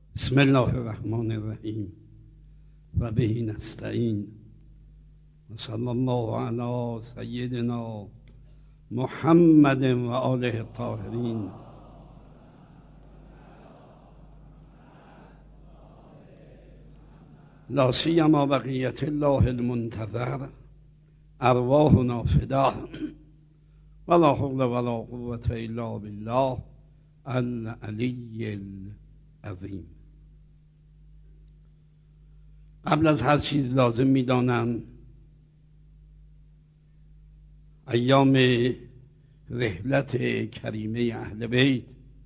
بسم الله الرحمن الرحیم و به نستعین و صلی الله علی سیدنا محمد و آله الطاهرین. لا سیما بقیت الله المنتظر ارواحنا فداه ولا حول ولا قوة الا بالله العلی العظیم. قبل از هر چیز لازم می‌دانم ایام رحلت کریمه اهل بیت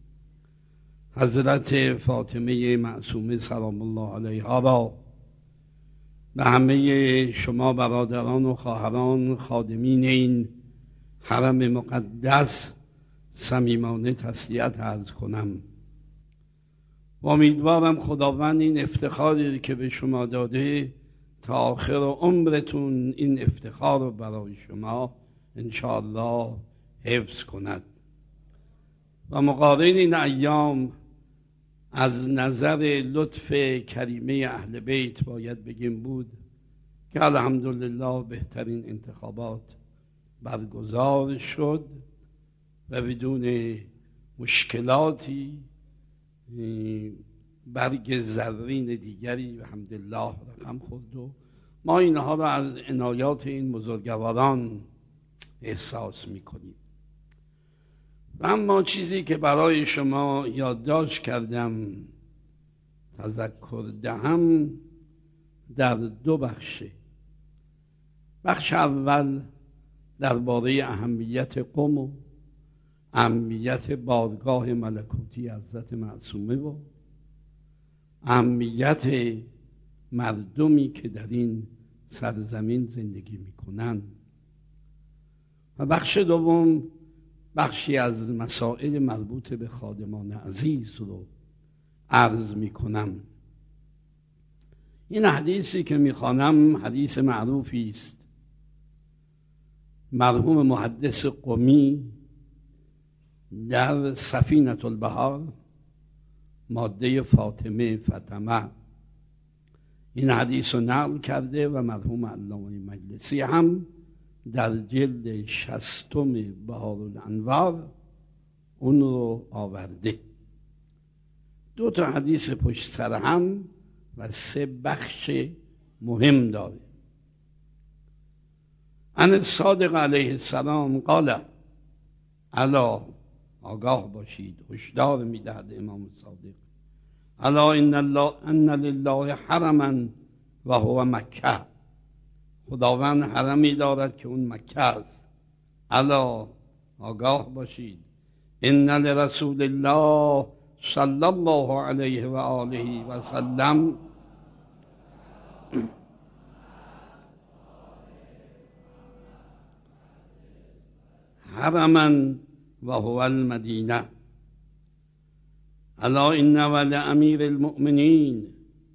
حضرت فاطمه معصومه سلام الله علیها را به همه شما برادران و خواهران خادمین این حرم مقدس صمیمانه تسلیت عرض کنم و امیدوارم خداوند این افتخاری که به شما داده تا آخر عمرتون این افتخار رو برای شما انشاءالله حفظ کند. و مقارن این ایام از نظر لطف کریمه اهل بیت باید بگیم بود که الحمدلله بهترین انتخابات برگزار شد و بدون مشکلاتی برگ زرین دیگری به حمدالله رقم خورد و ما اینها را از عنایات این بزرگواران احساس میکنیم. و اما چیزی که برای شما یادداشت کردم تذکر دهم در دو بخشه. بخش اول درباره اهمیت قم و اهمیت بارگاه ملکوتی حضرت معصومه و اهمیت مردمی که در این سرزمین زندگی میکنند. و بخش دوم بخشی از مسائل مربوط به خادمان عزیز رو عرض میکنم. این حدیثی که میخوانم حدیث معروفی است. مرحوم محدث قمی در سفینة البحار ماده فاطمه فتمه این حدیث رو نقل کرده و مرحوم علامه مجلسی هم در جلد 60 بهار الانوار اون رو آورده. 2 حدیث پشت سر هم و 3 بخش مهم داره. عن الصادق علیه السلام قال الا، آگاه باشید، هشدار میدهد امام صادق، الا ان لله حرما و هو مکه، خداوند حرمی دارد که اون مکه است. الا، آگاه باشید، ان لرسول الله صلی الله علیه و آله و سلم حرما و هو المدینه. الا ان ول امیر المؤمنین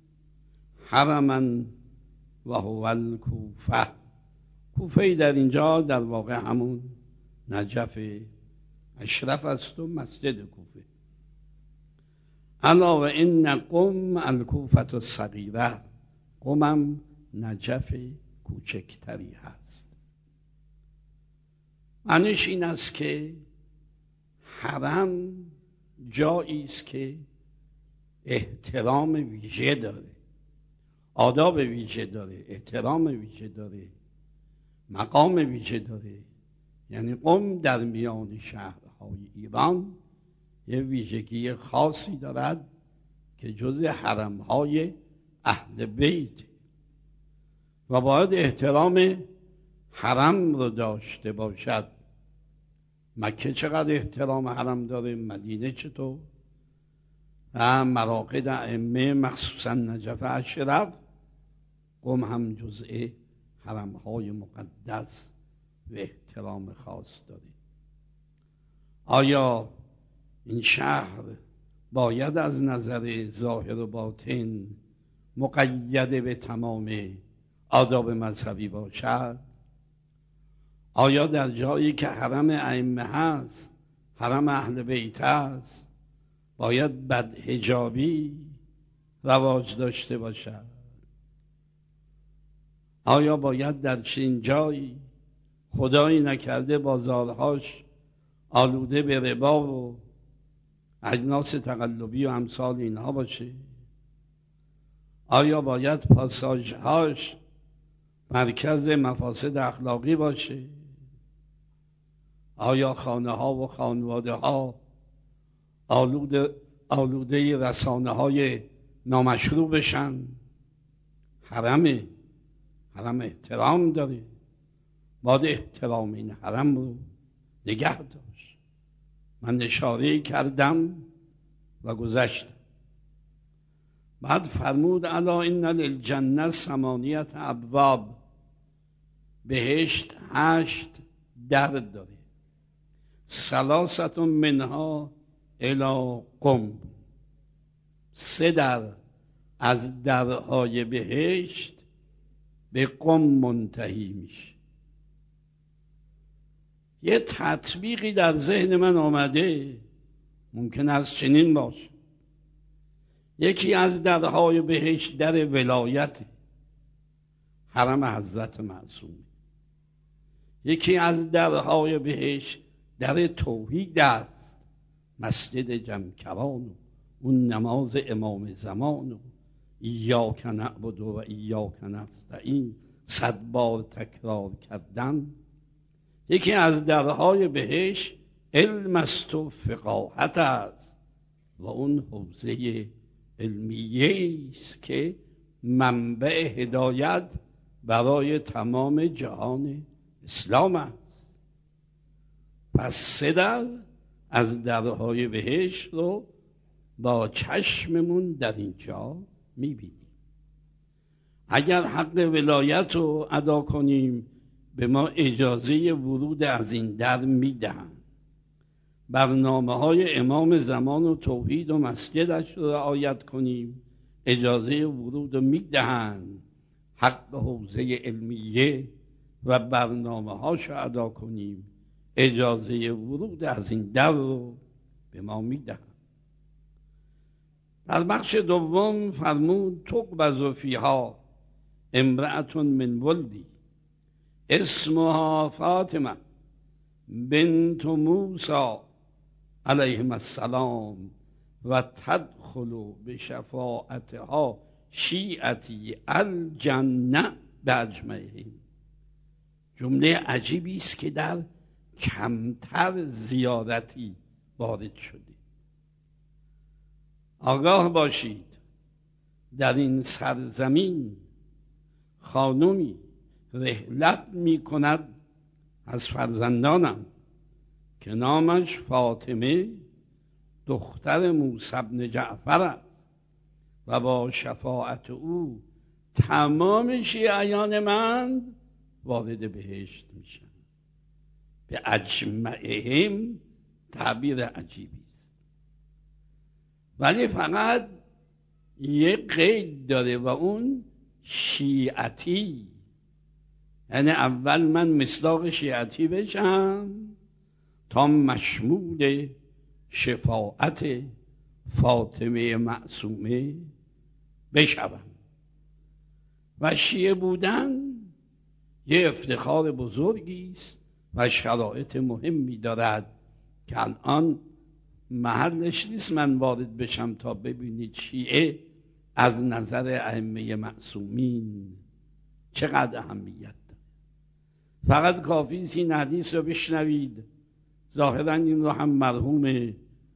حرما و هو الکوفه. کوفه در اینجا در واقع همون نجف اشرف است و مسجد کوفه. الا و ان قم الکوفه الصغیره، قمم نجف کوچکتری هست. معنیش این است که حرم جایی است که احترام ویژه داره، آداب ویژه داره، احترام ویژه داره، مقام ویژه داره. یعنی قم در میان شهرهای ایران یه ویژگی خاصی دارد که جز حرمهای اهل بیت و باید احترام حرم رو داشته باشد. مکه چقدر احترام حرم داره، مدینه چطور، و مراقد ائمه مخصوصا نجف اشرف، قم هم جزء حرمهای مقدس و احترام خاص داره. آیا این شهر باید از نظر ظاهر و باطن مقید به تمام آداب مذهبی باشد؟ آیا در جایی که حرم ائمه هست، حرم اهل بیت هست، باید بدحجابی رواج داشته باشد؟ آیا باید در چنین جایی خدایی نکرده بازارهاش آلوده به ربا و اجناس تقلبی و امثال اینها باشه؟ آیا باید پاساژهاش مرکز مفاسد اخلاقی باشه؟ آیا خانه ها و خانواده ها آلوده رسانه های نامشروع بشن؟ حرم احترام داره، باید احترام این حرم رو نگه داشت. من اشاره کردم و گذشتم. بعد فرمود الا ان للجنه 8 ابواب، بهشت 8 در داره. 3 منها الی قم، 3 در از درهای بهشت به قم منتهی میشه. یه تطبیقی در ذهن من آمده، ممکن است چنین باشه. یکی از درهای بهشت در ولایت حرم حضرت معصومه. یکی از درهای بهشت در توحید است، مسجد جمکران و اون نماز امام زمان و ایاک نعبد و ایاک نستعین 100 بار تکرار کردن. یکی از درهای بهشت علم است و فقاهت است و اون حوزه علمیه است که منبع هدایت برای تمام جهان اسلام است. پس 3 در از درهای بهشت رو با چشممون در اینجا میبینیم. اگر حق ولایت رو ادا کنیم به ما اجازه ورود از این در میدهند. برنامه های امام زمان و توحید و مسجدش رو رعایت کنیم، اجازه ورود رو میدهند. حق حوزه علمیه و برنامه هاش رو ادا کنیم، اجازه ورود از این در رو به ما میدهند. در بخش دوم فرمود تقبض فیها امرأة من ولدی اسمها فاطمه بنت موسی علیهم السلام و تدخل به شفاعتها شیعتی الجنه باجمعهم. جمله عجیبی است که در کمتر زیارتی وارد شده. آگاه باشید در این سرزمین خانومی رحلت می کند از فرزندانم که نامش فاطمه دختر موسی بن جعفر است و با شفاعت او تمام شیعیان من وارد بهشت میشن. به اجمعهم تعبیر عجیبی است، ولی فقط یه قید داره و اون شیعتی، یعنی اول من مصداق شیعتی بشم تا مشمول شفاعت فاطمه معصومه بشوم. و شیعه بودن یه افتخار بزرگی است و شرایط مهمی دارد که الان محلش نیست من وارد بشم تا ببینید شیعه از نظر ائمه معصومین چقدر اهمیت داره. فقط کافی است این حدیث رو بشنوید. ظاهرا این رو هم مرحوم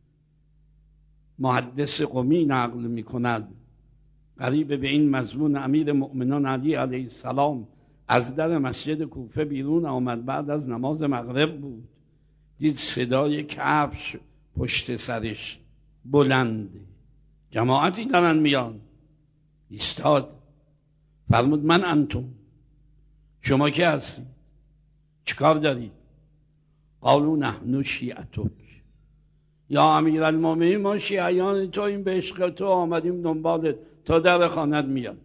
محدث قمی نقل می کند. قریب به این مضمون امیر مؤمنان علی علیه السلام از در مسجد کوفه بیرون آمد، بعد از نماز مغرب بود، دید صدای کفش پشت سرش بلنده، جماعتی دارن میان. ایستاد، فرمود من انتم، شما کی هستید؟ چیکار دارید؟ قالوا نحن شیعتک، یا امیرالمومنین ما شیعیان تو، این به عشق تو آمدیم دنبالت تا در خانت میان.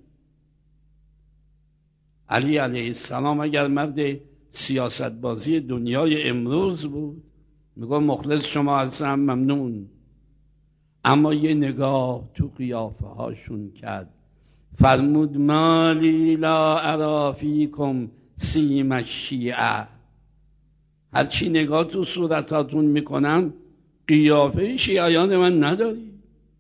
علی علیه السلام اگر مرد سیاست بازی دنیای امروز بود میگه مخلص شما هستم، ممنون. اما یه نگاه تو قیافه هاشون کرد، فرمود مالی لا ارا فیکم سیم الشیعه. هرچی نگاه تو صورتاتون میکنم قیافه شیعیان من نداری.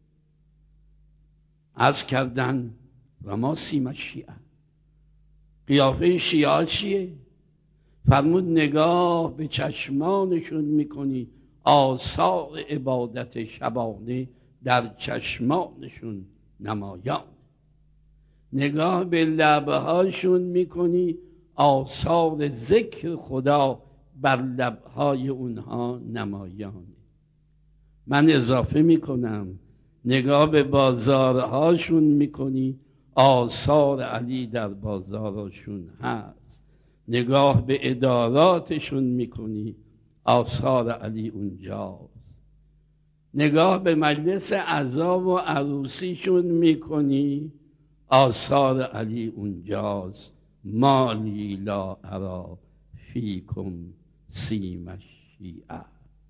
عرض کردن و ما سیم الشیعه، قیافه شیعه چیه؟ فرمود نگاه به چشمانشون میکنی، آثار عبادت شبانه در چشمانشون نمایان. نگاه به لبهاشون میکنی، آثار ذکر خدا بر لبهای اونها نمایان. من اضافه میکنم نگاه به بازارهاشون میکنی، آثار علی در بازارشون هست. نگاه به اداراتشون میکنی، آثار علی اونجاست. نگاه به مجلس عزا و عروسیشون میکنی، آثار علی اونجاست. مالی لا ارا فیکم سیم الشیعه.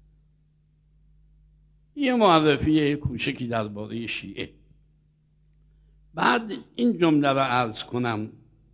یه معرفی کوچکی درباره شیعه. بعد این جمله را عرض کنم.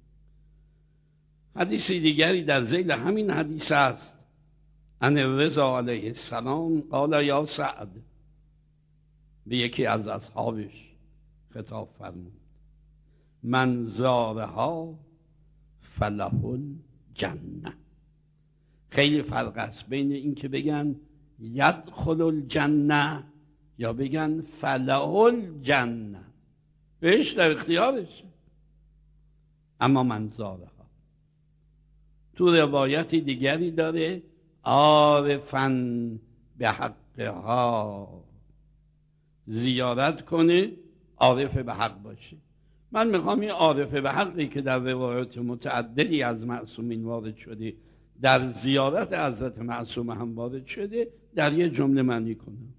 حدیث دیگری در ذیل همین حدیث است. ان رضا علیه السلام قال یا سعد، به یکی از اصحابش خطاب فرمود، من زارها فله الجنه. خیلی فرق است بین این که بگن یدخل الجنه یا بگن فله الجنه. بهش در اختیارش. اما من زارها تو روایتی دیگری داره عارفن به حقها، زیارت کنه عارف به حق باشه. من میخوام این عارف به حقی که در روایات متعددی از معصومین وارد شده، در زیارت حضرت معصوم هم وارد شده، در یه جمله معنی کنم.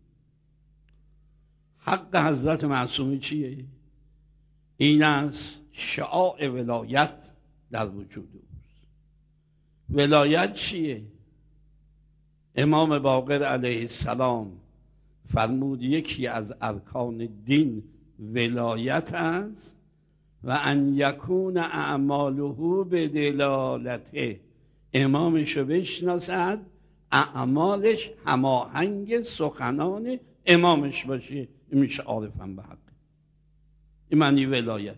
حق حضرت معصومی چیه؟ این است شعاع ولایت در وجود اوست. ولایت چیه؟ امام باقر علیه السلام فرمود یکی از ارکان دین ولایت است و ان یکون اعماله به دلالته. امامشو بشناسد، اعمالش هماهنگ سخنان امامش باشه، این میشه عارفم به حق. این معنی ولایت.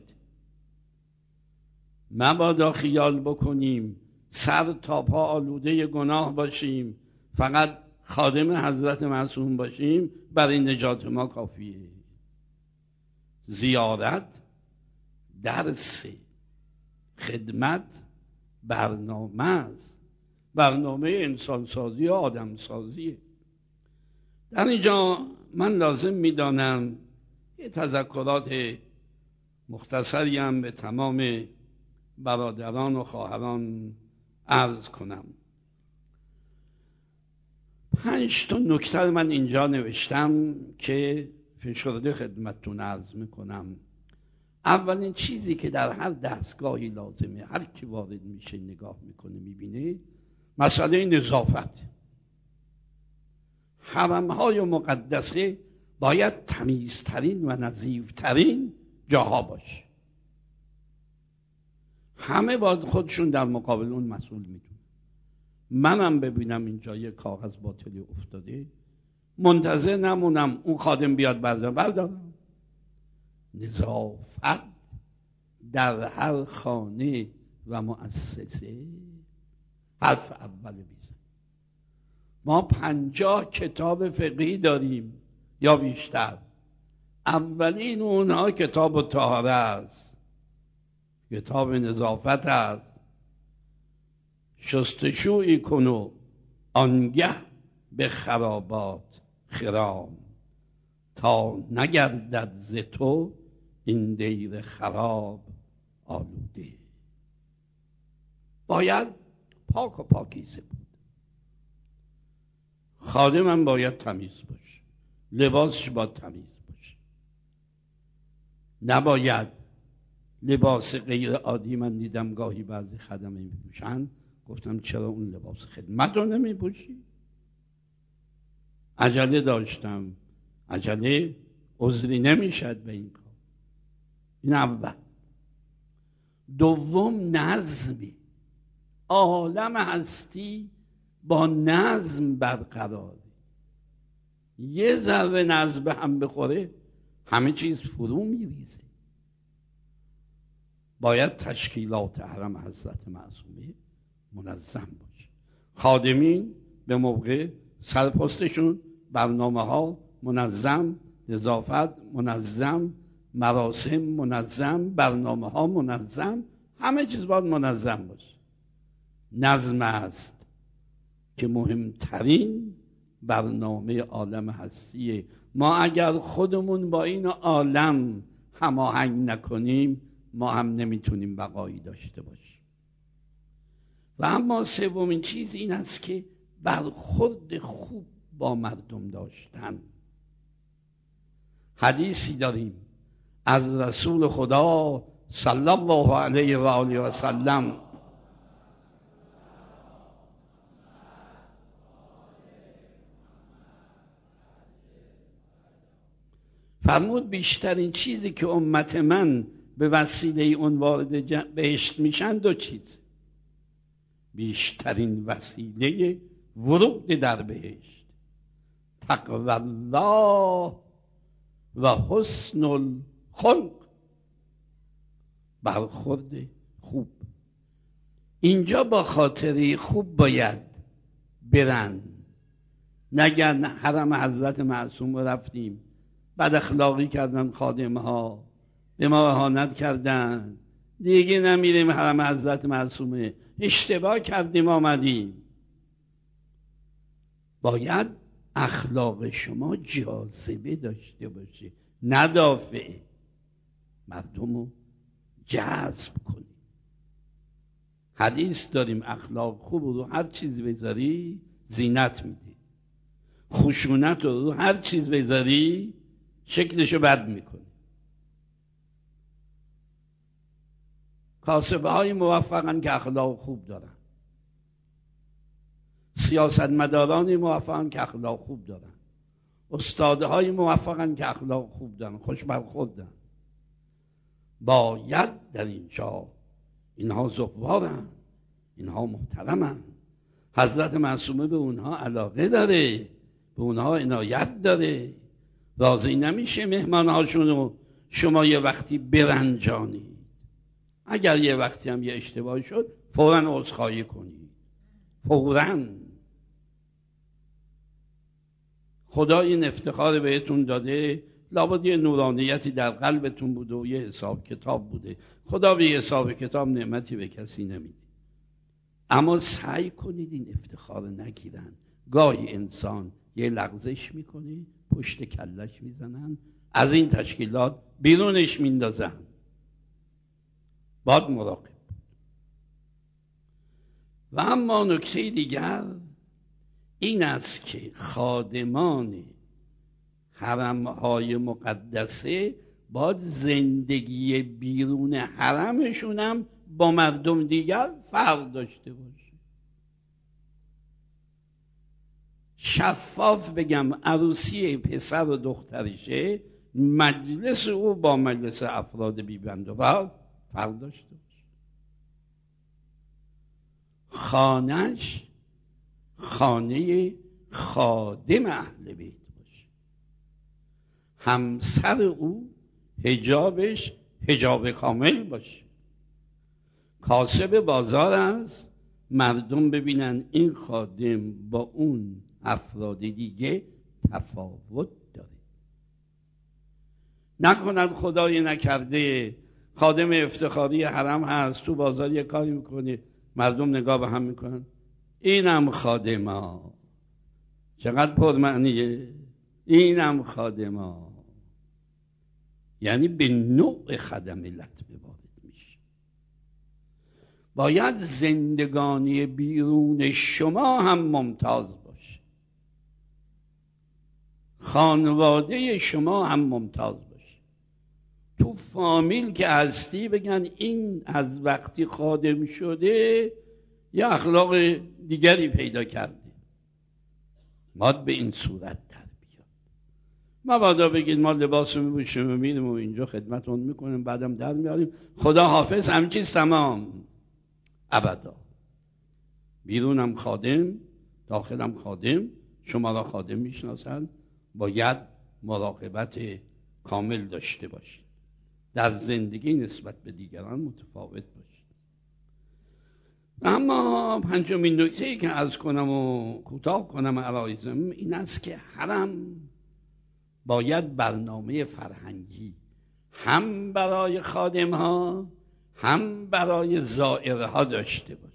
مبادا خیال بکنیم سر تا پا آلوده گناه باشیم، فقط خادم حضرت معصوم باشیم، برای نجات ما کافیه. زیارت، درس، خدمت، برنامه است. برنامه انسانسازی و آدمسازیه. در اینجا من لازم میدانم یه تذکرات مختصری هم به تمام برادران و خواهران عرض کنم. 5 نکته من اینجا نوشتم که فشرده خدمتتون عرض میکنم. اولین چیزی که در هر دستگاهی لازمه، هر کی وارد میشه نگاه میکنه میبینه، مسئله نظافت. حرمهای مقدسه باید تمیزترین و نظیفترین جاها باشه. همه باید خودشون در مقابل اون مسئول میدونن. منم ببینم اینجا یه کاغذ باطلی افتاده، منتظر نمونم اون خادم بیاد بردارم. نظافت در هر خانه و مؤسسه حرف اول بیزن. ما 50 کتاب فقهی داریم یا بیشتر. اولین اونها کتاب طهاره است، کتاب نظافت است. شستشویی کن و آنگه به خرابات خرام، تا نگردد ز تو این دیر خراب آلوده. باید پاک و پاکیزه بود. خادمم باید تمیز باشه، لباسش باید تمیز باشه. نباید لباس غیر عادی. من دیدم گاهی بعضی خدمه میپوشن، گفتم چرا اون لباس خدمت رو نمیپوشی؟ عجله داشتم، عجله عذری نمیشد به این کار. این اول. دوم نظمی. عالم هستی با نظم برقراره. یه ذره نظم به هم بخوره همه چیز فرو میریزه. باید تشکیلات حرم حضرت معصومه منظم باشه. خادمین به موقع، سرپستشون، برنامه ها منظم، نظافت منظم، مراسم منظم، برنامه ها منظم، همه چیز باید منظم باشه. نظم است که مهمترین برنامه عالم هستیه. ما اگر خودمون با این عالم هماهنگ نکنیم ما هم نمیتونیم بقایی داشته باشیم. و اما سومین چیز این است که برخورد خوب با مردم داشتن. حدیثی داریم از رسول خدا صلی الله علیه و آله و سلم، فرمود بیشترین چیزی که امت من به وسیله اون وارد بهشت میشن دو چیز. بیشترین وسیله ورود در بهشت تقوی الله و حسن الخلق، برخورد خوب. اینجا با خاطره خوب باید برن، نگن حرم حضرت معصوم رفتیم بد اخلاقی کردن خادم ها، به ما اهانت کردن، دیگه نمیریم حرم حضرت معصومه، اشتباه کردیم آمدیم. باید اخلاق شما جاذبه داشته باشه، ندافع، مردم رو جذب کنی. حدیث داریم اخلاق خوب رو هر چیز بذاری زینت میده، خشونت رو هر چیز بذاری شکلشو بد میکنه. کاسبه های موفقن که اخلاق خوب دارن، سیاستمدارانی موفقن که اخلاق خوب دارن، استادهای موفقن که اخلاق خوب دارن، خوش برخوردن. باید در اینجا اینها زغوارن، اینها محترمن، حضرت معصومه به اونها علاقه داره، به اونها عنایت داره، راضی نمیشه مهمانهاشونو شما یه وقتی برنجانید. اگر یه وقتی هم یه اشتباهی شد فوراً عذرخواهی کنید، فوراً. خدا این افتخار بهتون داده، لابد یه نورانیتی در قلبتون بوده و یه حساب کتاب بوده. خدا به یه حساب کتاب نعمتی به کسی نمیده، اما سعی کنید این افتخار نگیرن. گاهی انسان یه لغزش میکنه، پشت کلش میزنن، از این تشکیلات بیرونش میندازن. باید مراقب. و اما نکته دیگر این است که خادمان حرمهای مقدسه باید زندگی بیرون حرمشون هم با مردم دیگر فرق داشته باشه. شفاف بگم عروسی پسر و دخترشه، مجلس او با مجلس افراد بیبند و فرق داشته باشه. خانش خانه خادم اهل بیت باشه، همسر او حجابش حجاب کامل باشه. کاسب بازار است، مردم ببینن این خادم با اون افراد دیگه تفاوت داره. نکنند خدای نکرده خادم افتخاری حرم هست، تو بازار یه کاری میکنه، مردم نگاه به هم میکنن، اینم خادما، چقدر پرمعنیه، اینم خادما. یعنی به نوع خدم لطمه وارد میشه. باید زندگانی بیرون شما هم ممتاز باشه، خانواده شما هم ممتاز باشه. تو فامیل که هستی بگن این از وقتی خادم شده یه اخلاق دیگری پیدا کرده، باید به این صورت در بیاد. مبادا بگید ما لباس میپوشیم و میریم و اینجا خدمتون میکنیم بعدم در میاریم خدا حافظ همین چیز تمام. ابدا. بیرونم خادم، داخلم خادم، شما را خادم میشناسن، باید مراقبت کامل داشته باشید، در زندگی نسبت به دیگران متفاوت باشید. اما پنجمین نکته‌ای که عرض کنم و کوتاه کنم عرایزم این است که حرم باید برنامه فرهنگی هم برای خادم‌ها هم برای زائرها داشته باشه.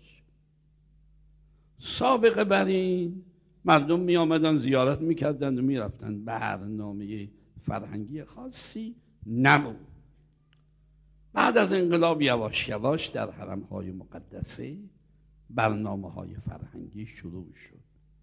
سابقه بر این مردم می آمدن زیارت می کردن و می رفتن، برنامه فرهنگی خاصی نبود. بعد از انقلاب یواش یواش در حرم‌های مقدسه برنامه‌های فرهنگی شروع شد.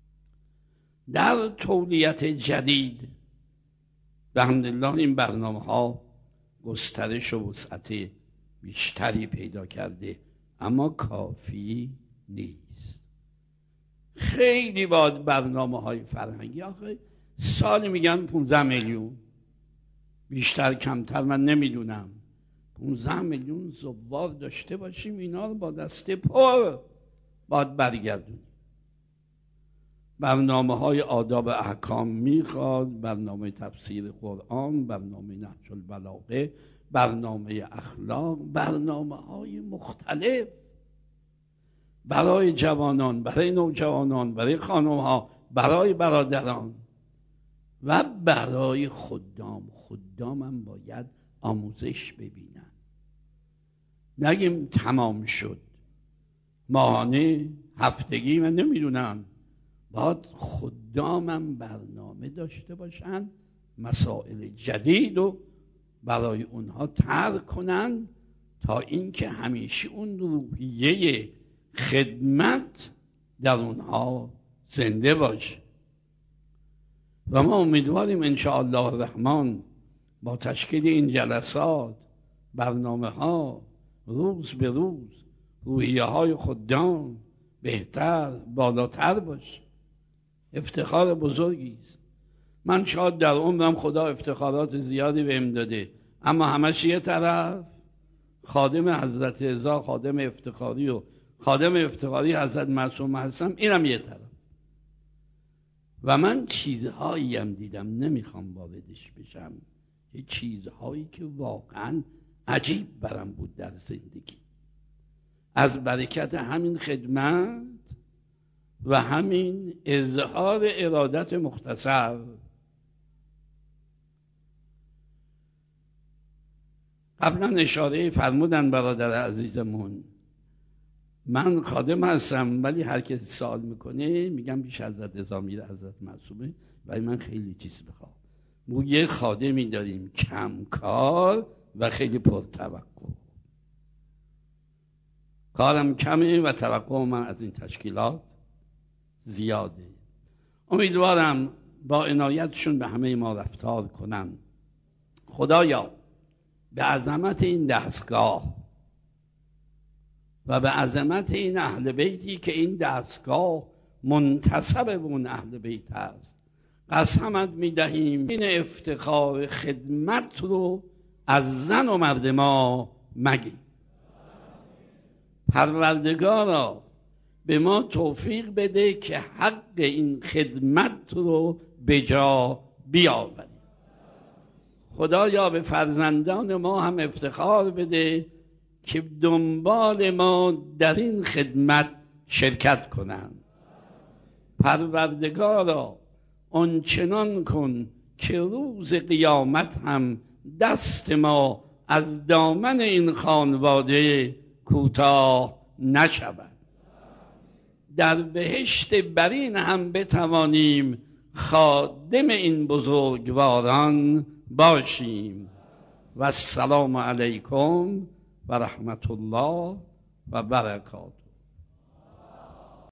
در تولیت جدید الحمدلله این برنامه‌ها گسترش و وسعت بیشتری پیدا کرده، اما کافی نیست. خیلی باید برنامه‌های فرهنگی، آخه سالی میگن 15 میلیون، بیشتر کمتر من نمیدونم، 15 میلیون زوار داشته باشیم، اینا رو با دسته پر باید برگردونیم. برنامه‌های آداب احکام میخواد، برنامه تفسیر قرآن، برنامه نهج البلاغه، برنامه اخلاق، برنامه‌های مختلف برای جوانان، برای نوجوانان، برای خانم‌ها، برای برادران و برای خدام. خدام هم باید آموزش ببینن. نگیم تمام شد، ماهانه، هفتگی، من نمیدونم، باید خدامم برنامه داشته باشن، مسائل جدید رو برای اونها طرح کنن تا اینکه همیشه اون روحیه خدمت در اونها زنده باشه. و ما امیدواریم انشاءالله الرحمن با تشکیل این جلسات، برنامه ها، روز به روز روحیه های خدام بهتر، بالاتر باشه. افتخار بزرگی است. من شاید در عمرم خدا افتخارات زیادی بهم داده، اما همش یه طرف خادم حضرت رضا، خادم افتخاری و خادم افتخاری حضرت معصوم هستم، اینم یه طرف. و من چیزهایی هم دیدم نمیخوام واردش بشم، یه چیزهایی که واقعا عجیب برام بود در زندگی، از برکت همین خدمت و همین اظهار ارادت مختصر. قبلا اشاره فرمودن برادر عزیزمون، من خادم هستم ولی هر کسی سوال میکنه میگم بیش حضرت رضا میره، حضرت معصومه، ولی من خیلی چیز میخوام. ما یه خادمی داریم کم کار و خیلی پرتوقع، کارم کمه و توقع من از این تشکیلات زیاده. امیدوارم با عنایتشون به همه ما رفتار کنن. خدایا به عظمت این دستگاه و به عظمت این اهل بیتی که این دستگاه منتسب به اون اهل بیت است قسمت میدهیم این افتخار خدمت رو از زن و مرد ما مگی. پروردگارا به ما توفیق بده که حق این خدمت رو به جا بیاوریم. خدایا به فرزندان ما هم افتخار بده که دنبال ما در این خدمت شرکت کنند. پروردگارا آنچنان کن که روز قیامت هم دست ما از دامن این خانواده کوتاه نشود. در بهشت برین هم بتوانیم خادم این بزرگواران باشیم. و السلام علیکم و رحمت الله و برکاته.